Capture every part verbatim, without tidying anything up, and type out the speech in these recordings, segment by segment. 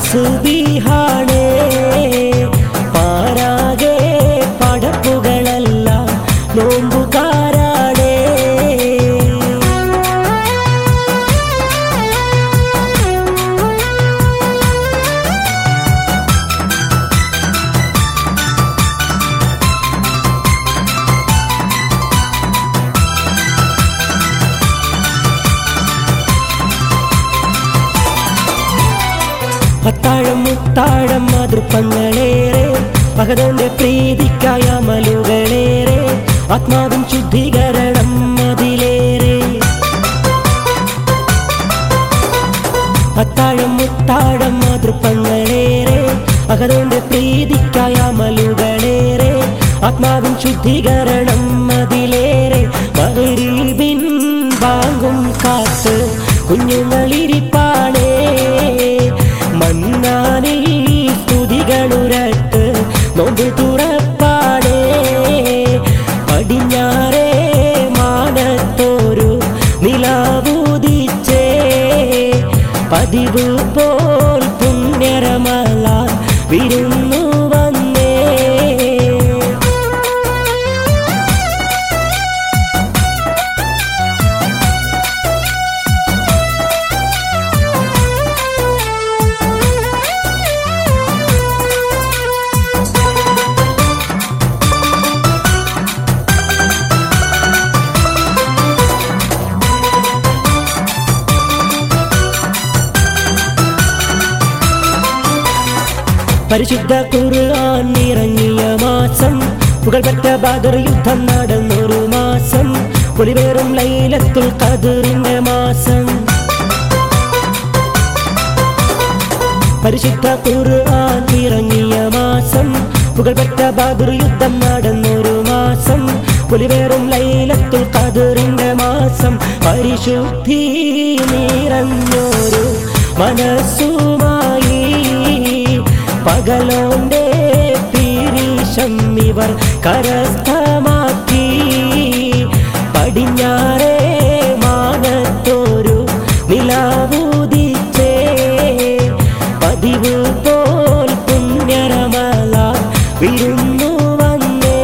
തസ്ബീഹാണേ പാരാകെ പടപ്പുകളെല്ലാം നോമ്പുകാരാണേ അത്താഴം മുത്താഴം മാതൃപ്പങ്ങളേറെ പകതന്റെ പ്രീതിക്കായ അമലുകളേറെ ആത്മാവിൻ ശുദ്ധീകരണം അതിലേറെ അത്താഴം മുത്താഴം മാതൃപ്പങ്ങളേറെ പകതന്റെ പ്രീതിക്കായ അമലുകളേറെ ആത്മാവിൻ ശുദ്ധീകരണം അതിലേറെ മഗ്‌രിബിൻ ബാങ്കും കാത്ത് കുഞ്ഞുങ്ങളിരിപ്പാണേ മന്നാനിൽ സ്തുതികളുരട്ട് നോമ്പ് തുറപ്പാടേ പടിഞ്ഞാറേ മാനത്തോരു നിലാവുദിച്ചേ പതിവ് പോൽ പുണ്യരമലാൽ വിരുന്നു വന്നേ പരിശുദ്ധ ഖുർആൻ ഇറങ്ങിയ മാസം പുകഴ്പെറ്റ ബദർ യുദ്ധം നടന്നൊരു മാസം പൊലിവേറും ലൈലത്തുൽ ഖദ്റിന്റെ മാസം പരിശുദ്ധ ഖുർആൻ ഇറങ്ങിയ മാസം പുകഴ്പെറ്റ ബദർ യുദ്ധം നടന്നൊരു മാസം പൊലിവേറും ലൈലത്തുൽ ഖദ്റിന്റെ മാസം പരിശുദ്ധി നിറഞ്ഞൊരു മനസ്സുമായി പകലോന്റെ പീരീശം ഇവർ കരസ്ഥമാക്കി പടിഞ്ഞാറേ മാനത്തോരു നിലാവുദിച്ചേ പതിവ് പോൽ പുണ്യരമല വിരുന്നു വന്നേ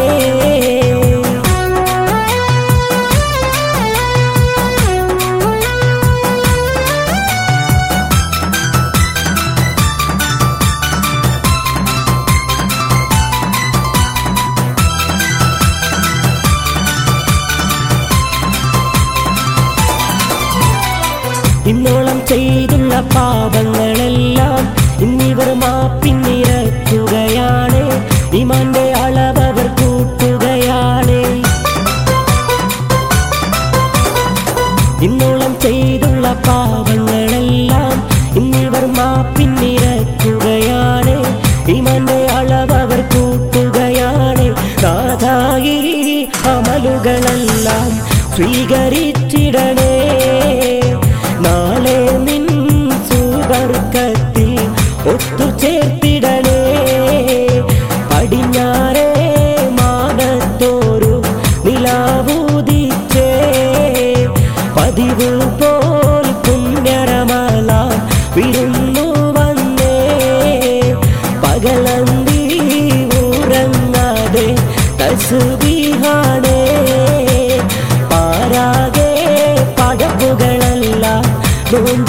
ഇന്നോളം ചെയ്തുള്ള പാപങ്ങളെല്ലാം ഇന്നിവർ മാപ്പിന്നിരക്കുകയാണ് ഈമാന്റെ അളവർ കൂട്ടുകയാണ് ഇന്നോളം ചെയ്തുള്ള പാപങ്ങളെല്ലാം ഇന്നിവർ മാപ്പിന്നിരക്കുകയാണ് ഈമാന്റെ അളവർ കൂട്ടുകയാണ് നാഥായി അമലുകളെല്ലാം സ്വീകരിച്ചിടണേ നാളെ നിൻ സുബർക്കത്തിൽ ഒത്തുചേർത്തിടണേ പടിഞ്ഞാറേ മാനത്തോരു നിലാവുദിച്ചേ പതിവ് പോൽ പുണ്യരമല വിരുന്നു വന്നേ പകലന്തി ഉറങ്ങാതെ തസ്ബീഹാണേ പാരാകെ പടപ്പുകളെല്ലാം നോമ്പ്